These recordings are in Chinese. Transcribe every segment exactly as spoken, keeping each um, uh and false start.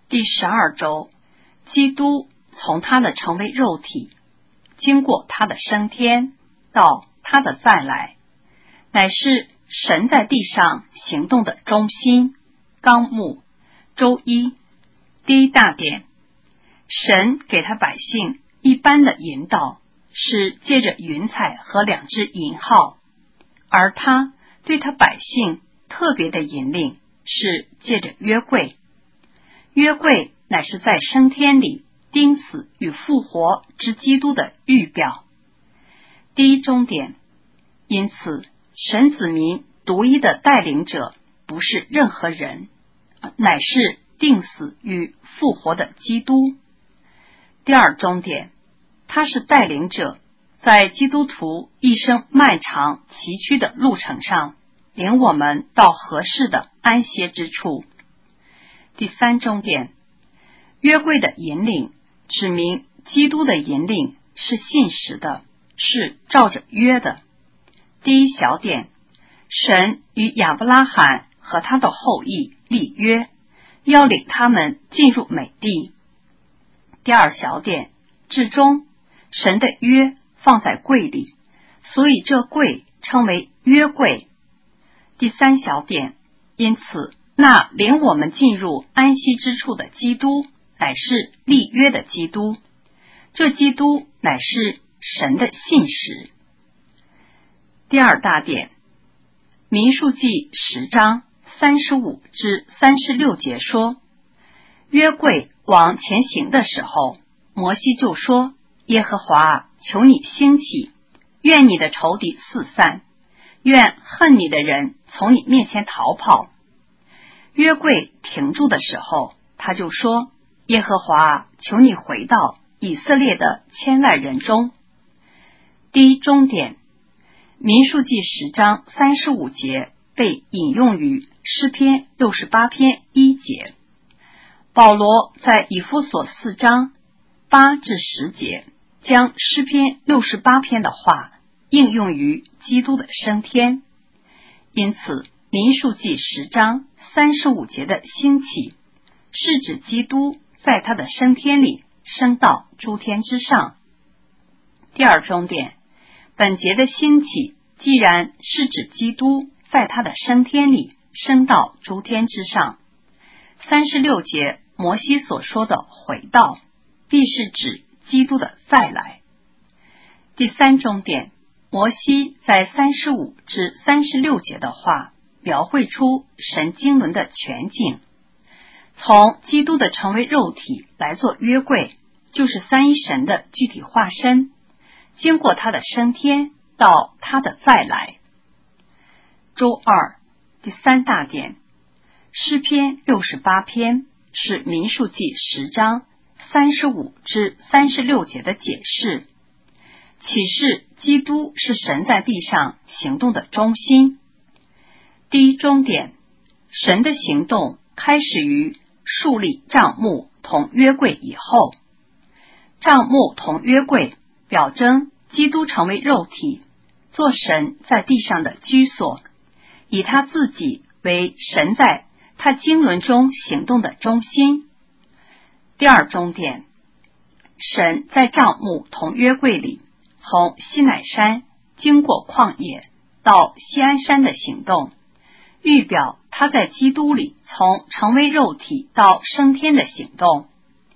第十二周，基督从他的成为肉体，经过他的升天到他的再来，乃是神在地上行动的中心纲目。周一，第一大点，神给他百姓一般的引导是借着云彩和两只银号，而他对他百姓特别的引领是借着约柜。约柜乃是在升天里钉死与复活之基督的预表。第一终点，因此神子民独一的带领者不是任何人，乃是钉死与复活的基督。第二终点，他是带领者，在基督徒一生漫长崎岖的路程上，领我们到合适的安歇之处。第三终点，约柜的引领指明基督的引领是信实的，是照着约的。第一小点，神与亚伯拉罕和他的后裔立约，要领他们进入美地。第二小点，至终神的约放在柜里，所以这柜称为约柜。第三小点，因此那领我们进入安息之处的基督乃是立约的基督，这基督乃是神的信实。第二大点，民数记十章三十五至三十六节说，约柜往前行的时候，摩西就说，耶和华，求你兴起，愿你的仇敌四散，愿恨你的人从你面前逃跑。约柜停住的时候，他就说，耶和华，求你回到以色列的千万人中。第一终点，民数记十章三十五节被引用于诗篇六十八篇一节。保罗在以弗所四章八至十节将诗篇六十八篇的话应用于基督的升天，因此民数记十章三十五节的兴起是指基督在他的升天里升到诸天之上。第二终点，本节的兴起既然是指基督在他的升天里升到诸天之上，三十六节摩西所说的回到必是指基督的再来。第三终点，摩西在三十五至三十六节的话描绘出神经纶的全景，从基督的成为肉体来做约柜，就是三一神的具体化身，经过他的升天到他的再来。周二，第三大点，诗篇六十八篇是民数记十章三十五至三十六节的解释，启示基督是神在地上行动的中心。第一终点，神的行动开始于树立帐幕同约柜以后，帐幕同约柜表征基督成为肉体，做神在地上的居所，以他自己为神在他经纶中行动的中心。第二终点，神在帐幕同约柜里，从西乃山经过旷野到锡安山的行动，预表他在基督里从成为肉体到升天的行动。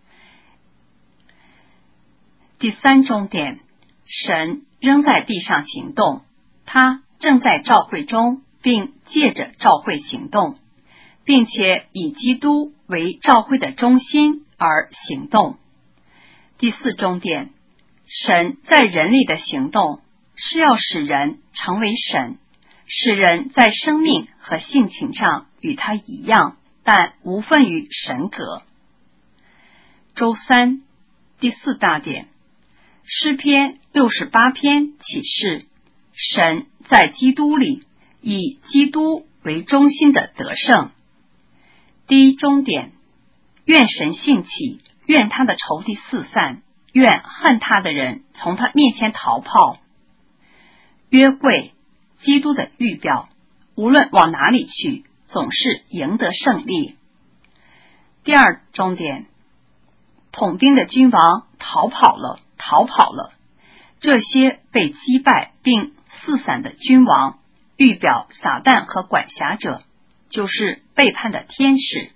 第三终点，神仍在地上行动，他正在召会中，并借着召会行动，并且以基督为召会的中心而行动。第四终点，神在人里的行动是要使人成为神，使人在生命和性情上与他一样，但无分于神格。周三，第四大点，诗篇六十八篇启示神在基督里以基督为中心的得胜。第一终点，愿神兴起，愿他的仇敌四散，愿恨他的人从他面前逃跑。约柜，基督的预表，无论往哪里去，总是赢得胜利。 第二重点，统兵的君王逃跑了，逃跑了。这些被击败并四散的君王，预表撒旦和管辖者，就是背叛的天使。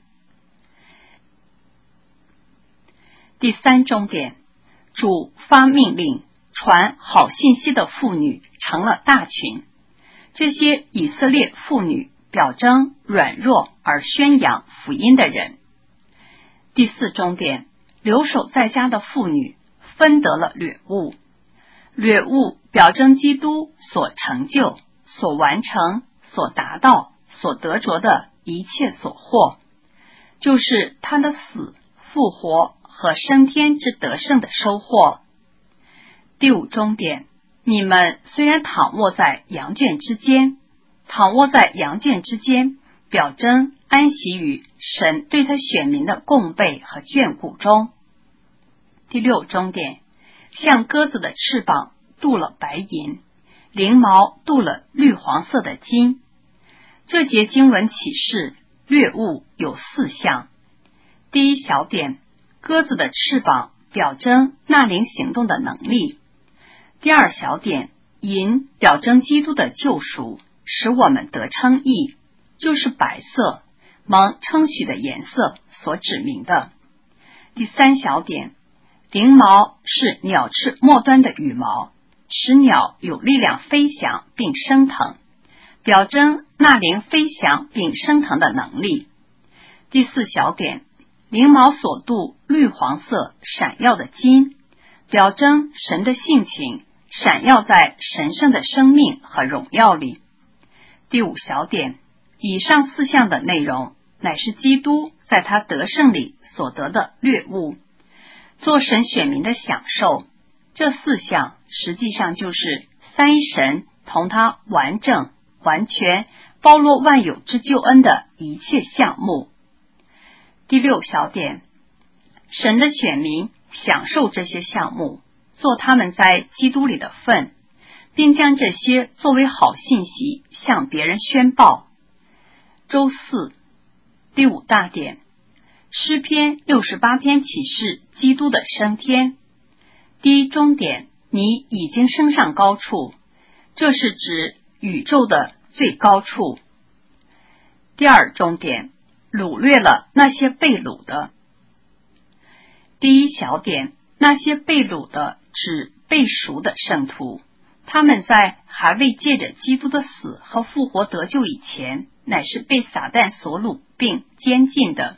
第三重点，主发命令，传好信息的妇女成了大群。这些以色列妇女表征软弱而宣扬福音的人。第四重点，留守在家的妇女分得了掠物。掠物表征基督所成就、所完成、所达到、所得着的一切所获，就是他的死、复活和升天之得胜的收获。第五重点，你们虽然躺卧在羊圈之间，躺卧在羊圈之间，表征安息于神对他选民的供备和眷顾中。第六重点，像鸽子的翅膀镀了白银，翎毛镀了绿黄色的金。这节经文启示掠物有四项。第一小点，鸽子的翅膀表征纳灵行动的能力。第二小点，银表征基督的救赎，使我们得称义，就是白色蒙称许的颜色所指明的。第三小点，翎毛是鸟翅末端的羽毛，使鸟有力量飞翔并升腾，表征纳灵飞翔并升腾的能力。第四小点，翎毛所镀绿黄色闪耀的金，表征神的性情闪耀在神圣的生命和荣耀里。第五小点，以上四项的内容乃是基督在他得胜里所得的掠物，做神选民的享受。这四项实际上就是三一神同他完整、完全、包罗万有之救恩的一切项目。第六小点，神的选民享受这些项目，做他们在基督里的份，并将这些作为好信息向别人宣报。周四，第五大点，诗篇六十八篇启示基督的升天。第一终点，你已经升上高处，这是指宇宙的最高处。第二终点，掳掠了那些被掳的。第一小点，那些被掳的指被赎的圣徒，他们在还未借着基督的死和复活得救以前，乃是被撒旦所掳并监禁的。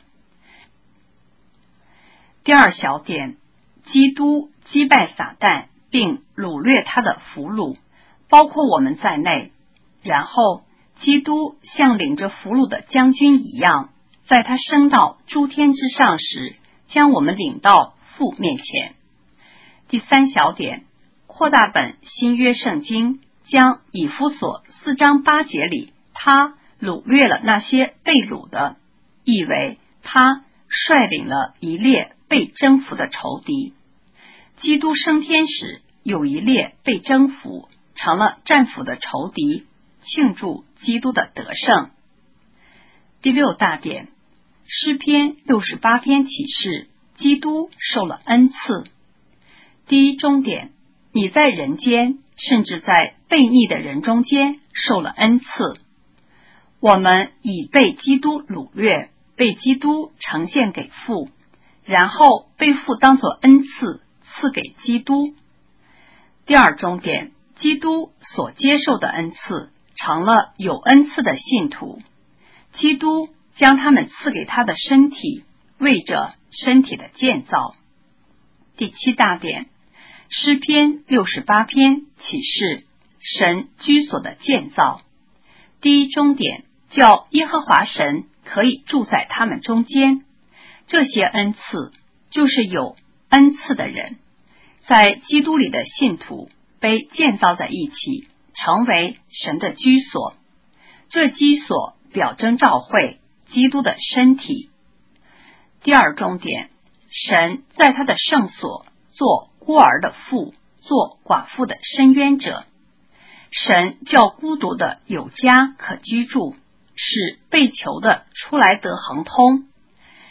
第二小点，基督击败撒旦并掳掠他的俘虏，包括我们在内。然后基督像领着俘虏的将军一样，在他升到诸天之上时，将我们领到父面前。第三小点，扩大本新约圣经将以弗所四章八节里他掳掠了那些被掳的，意为他率领了一列被征服的仇敌。基督升天时，有一列被征服，成了战俘的仇敌，庆祝基督的得胜。第六大点，诗篇六十八篇启示基督受了恩赐。第一终点，你在人间，甚至在悖逆的人中间受了恩赐。我们已被基督掳掠，被基督呈现给父，然后被父当作恩赐赐给基督。第二终点，基督所接受的恩赐成了有恩赐的信徒，基督将他们赐给他的身体，为着身体的建造。第七大点，诗篇六十八篇启示神居所的建造。第一终点，叫耶和华神可以住在他们中间。这些恩赐就是有恩赐的人，在基督里的信徒被建造在一起，成为神的居所。这居所表征召会，基督的身体。第二终点，神在他的圣所做孤儿的父，做寡妇的伸冤者。神叫孤独的有家可居住，使被囚的出来得亨通。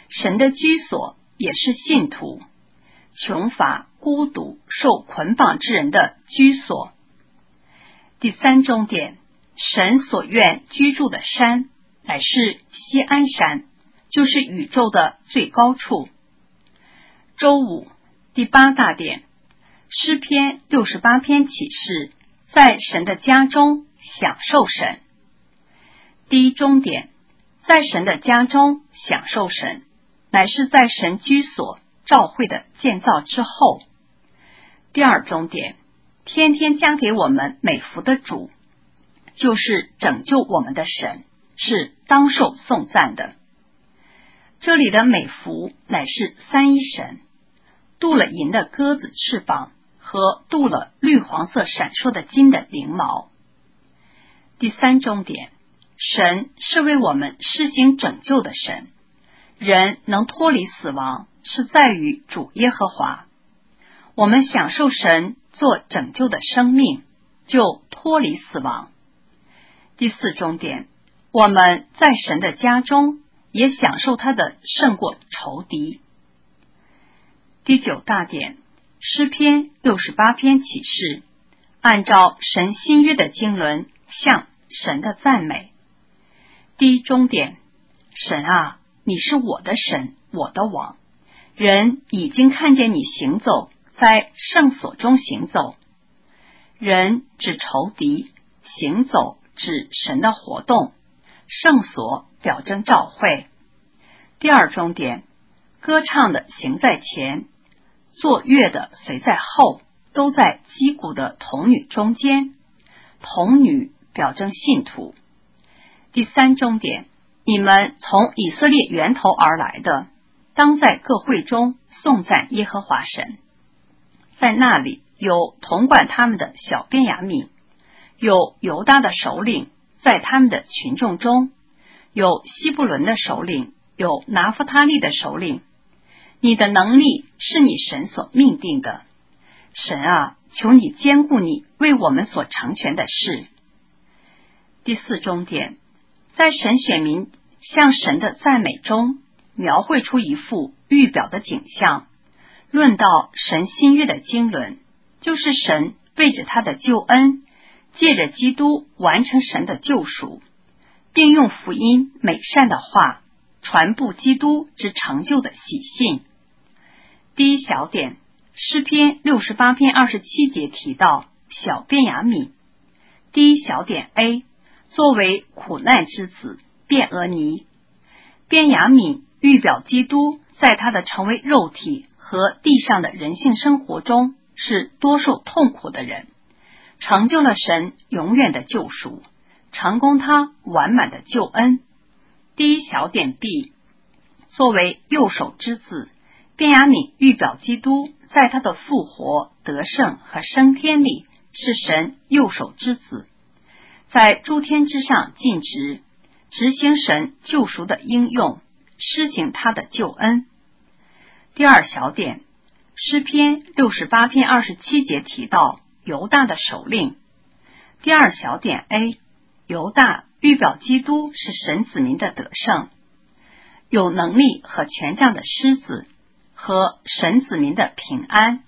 神的居所也是信徒，穷乏、孤独、受捆绑之人的居所。第三重点，神所愿居住的山乃是锡安山，就是宇宙的最高处。周五第八大点，诗篇六十八篇启示，在神的家中享受神。第一中点，在神的家中享受神，乃是在神居所召会的建造之后。第二中点，天天加给我们美福的主，就是拯救我们的神，是当受颂赞的。这里的美福乃是三一神，镀了银的鸽子翅膀和镀了绿黄色闪烁的金的翎毛。第三重点，神是为我们施行拯救的神，人能脱离死亡是在于主耶和华。我们享受神做拯救的生命，就脱离死亡。第四重点，我们在神的家中也享受他的胜过仇敌。第九大点，诗篇六十八篇启示，按照神新约的经纶向神的赞美。第一中点，神啊，你是我的神，我的王，人已经看见你行走在圣所中行走。人指仇敌，行走指神的活动，圣所表征召会。第二中点，歌唱的行在前，作乐的随在后，都在击鼓的童女中间，童女表征信徒。第三中点，你们从以色列源头而来的，当在各会中颂赞耶和华神。在那里有统管他们的小便雅悯，有犹大的首领在他们的群众中，有西布伦的首领，有拿弗他利的首领。你的能力是你神所命定的，神啊，求你坚固你为我们所成全的事。第四中点，在神选民向神的赞美中，描绘出一幅预表的景象，论到神新约的经纶，就是神为着他的救恩，借着基督完成神的救赎，并用福音美善的话传布基督之成就的喜信。第一小点，诗篇六十八篇二十七节提到小便雅悯。第一小点 A， 作为苦难之子便俄尼，便雅悯预表基督在他的成为肉体和地上的人性生活中是多受痛苦的人，成就了神永远的救赎，成功他完满的救恩。第一小点 B， 作为右手之子，便雅悯预表基督在他的复活、得胜和升天里是神右手之子，在诸天之上尽职，执行神救赎的应用，施行他的救恩。第二小点，诗篇六十八篇二十七节提到犹大的首领。第二小点 A， 犹大预表基督是神子民的得胜，有能力和权杖的狮子和神子民的平安。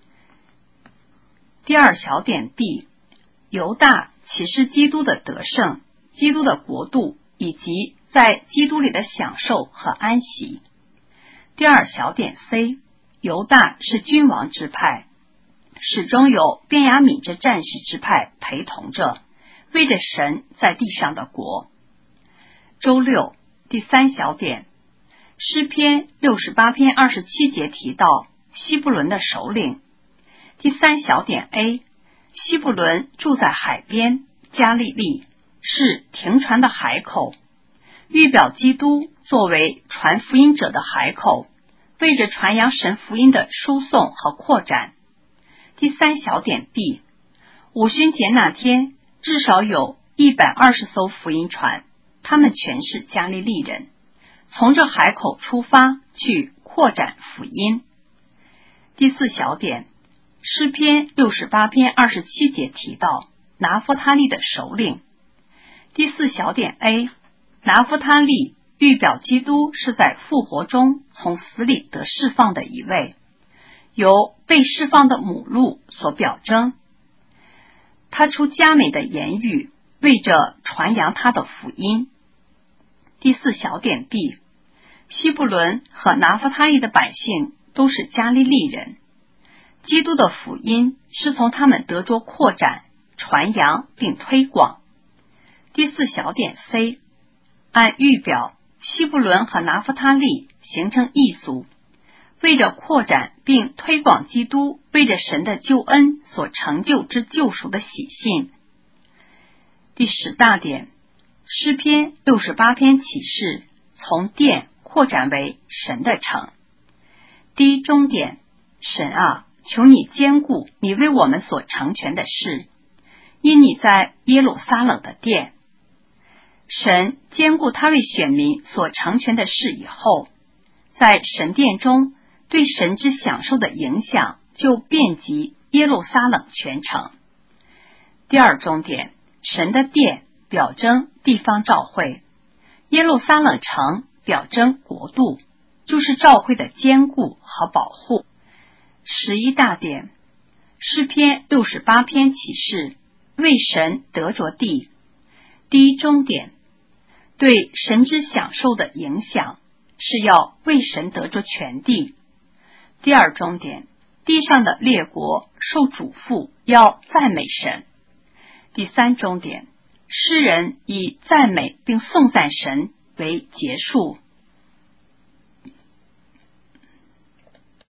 第二小点 B， 犹大启示基督的得胜，基督的国度以及在基督里的享受和安息。第二小点 C， 犹大是君王之派，始终有便雅悯之战士之派陪同着，为着神在地上的国。周六第三小点，诗篇六十八篇二十七节提到西布伦的首领。第三小点 A， 西布伦住在海边，加利利是停船的海口，预表基督作为传福音者的海口，为着传扬神福音的输送和扩展。第三小点 B， 五旬节那天至少有一百二十艘福音船，他们全是加利利人，从这海口出发去扩展福音。第四小点，诗篇六十八篇二十七节提到拿弗他利的首领。第四小点 A， 拿弗他利预表基督是在复活中从死里得释放的一位，由被释放的母鹿所表征。他出佳美的言语，为着传扬他的福音。第四小点 B， 西布伦和拿弗他利的百姓都是加利利人，基督的福音是从他们得着扩展、传扬并推广。第四小点 C， 按预表，西布伦和拿弗他利形成一族，为着扩展并推广基督为着神的救恩所成就之救赎的喜信。第十大点，诗篇六十八篇启示从殿扩展为神的城。第一终点，神啊，求你坚固你为我们所成全的事，因你在耶路撒冷的殿。神坚固他为选民所成全的事以后，在神殿中对神之享受的影响就遍及耶路撒冷全城。第二终点，神的殿表征地方召会，耶路撒冷城表征国度，就是召会的坚固和保护。十一大点，诗篇六十八篇启示为神得着地。第一终点，对神之享受的影响是要为神得着全地。第二终点，地上的列国受嘱咐要赞美神。第三终点，诗人以赞美并颂赞神为结束。